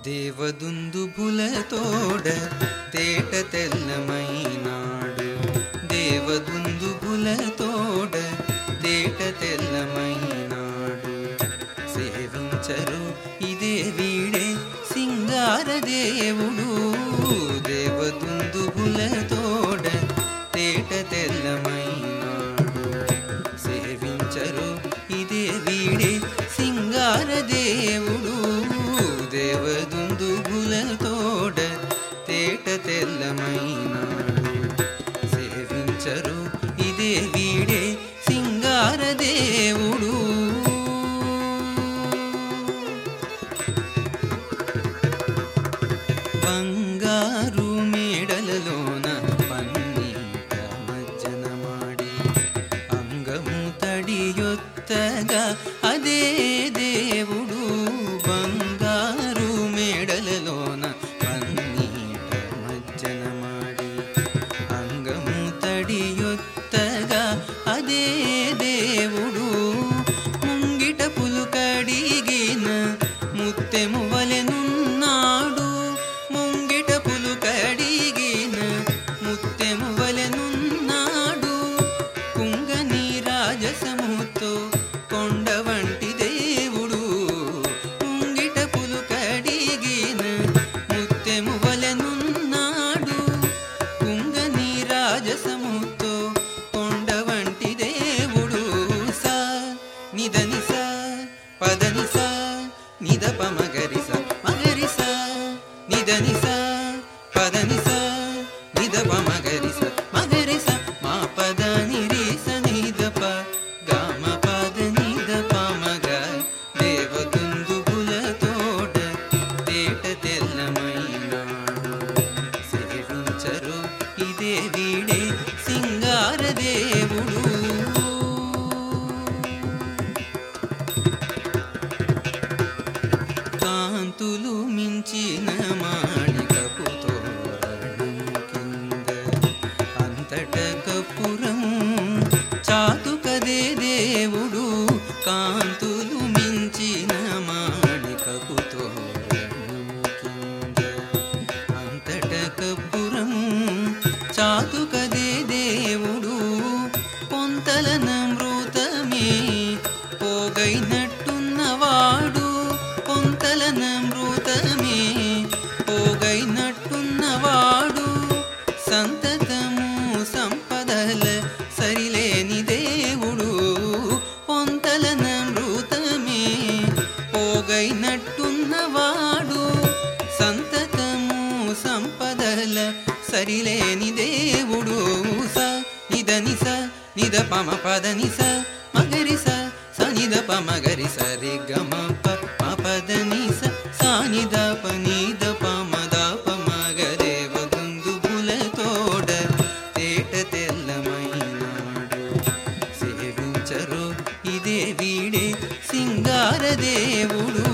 దేవదుందుభులతోడ తేట తెల్లమైనాడు, దేవదుందుభులతోడ తేట తెల్లమైనాడు. సేవించరు ఇదే వీడే సింగార దేవుడు, దేవదుందుభులతోడ తేట తెల్లమైనాడు. సేవించరు ఇదే వీడే సింగార దేవుడు, దేవదుందుభులతోడ తేట తెల్లమైనాడు. సేవించరు ఇదే వీడే సింగార దేవుడు. బంగారు మేడలలోన పన్నీట మజ్జన మాడి, అంగము తడియొత్తగా అదే దేవుడు. బంగారు మేడలలోన పన్నీట మజ్జన మాడి, అంగము తడియొత్తగా అదే దేవుడు. ముంగిట పులుకడిగిన ముత్తెము వలెనున్నాడు, ముంగిట పులుకడిగిన ముత్తెము వలెనున్నాడు. కుంగని రాజసముతో కొండ వంటి దేవుడు, ముంగిట పులుకడిగిన ముత్తెము వలెనున్నాడు. కుంగని రాజసముతో కొండ వంటి దేవుడు. సా నిదని సా పదని సా నిద పమగరి స మగరి స నిదని స పదని స నిద పమగరి స మగరి స మా పదని రి స నిద ప గామ పద నిద పమగ. దేవదుందుభులతోడ తేట తెల్లమైనాడు. సేవించరు ఇదే వీడే సింగార దేవుడు. కాంతులు మించిన మాణికపు తోరణం కింద అంతట కపురము చాతుకదే దేవుడు. కాంతులు మించిన మాణికపు తోరణం కింద అంతట కపురము చాతుకదే దేవుడు. పొంతల నమృతమే పోగైనట్టున్నవాడు, పొంతల నమృతమే పోగైనట్టున్నవాడు. సంతతము సంపదల సరిలేని దేవుడు, పొంతల నమృతమే పోగైనట్టున్నవాడు. సంతతము సంపదల సరిలేని దేవుడు. స నిదని స నిద పమ పదని స మగరి స స నిద పమగరి స రి గమ ప పదని స సా నిద ప నిద పమద పమగ. దేవదుందుభులతోడ తేట తెల్లమైనాడు. సేవించరు ఇదే వీడే సింగార దేవుడు.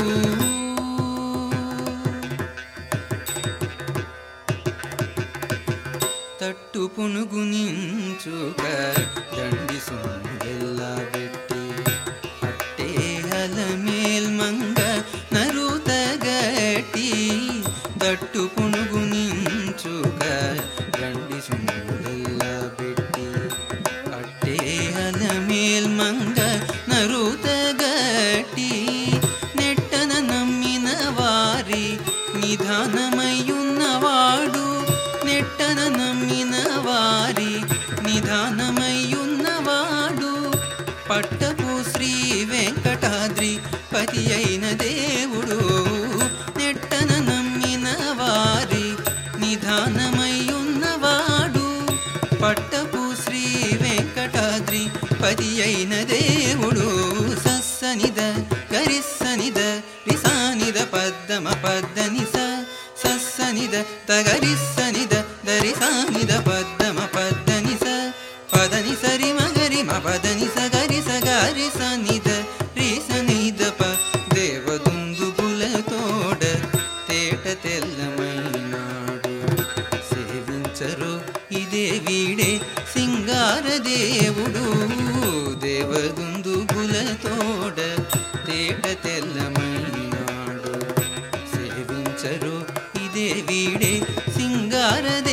తట్టు పునుగు నించుక దండి సొందెల్లా పెట్టి, అట్టే అలమేల్మంగ నరుతగట్టి. తట్టు పునుగు నించుక దండి సొందెల్లా పెట్టి, అట్టే అలమేల్మంగ నరుతగట్టి. నెట్టన నమ్మిన వారి నిధానమయ్యున్నవాడు, నెట్టన నమ్మిన వారి నిధానమయ్యున్నవాడు. పట్టపు శ్రీ వెంకటాద్రి పతి అయిన దేవుడు, నెట్టన నమ్మిన వారి నిధానమయ్యున్నవాడు. పట్టపు శ్రీ వెంకటాద్రి పతి అయిన దేవుడు. సస్సనిద గరిస్సనిద రిసానిద పద్దమ పద్దని స సస్సనిద తగరిస్సనిద దరిసానిద పద్దమ పద్దని స పదని సరి మగరి మ పదని స గరి స గారి స నిద రి స నిద ప. దేవదుందుభుల ఇదే వీడే సింగారదే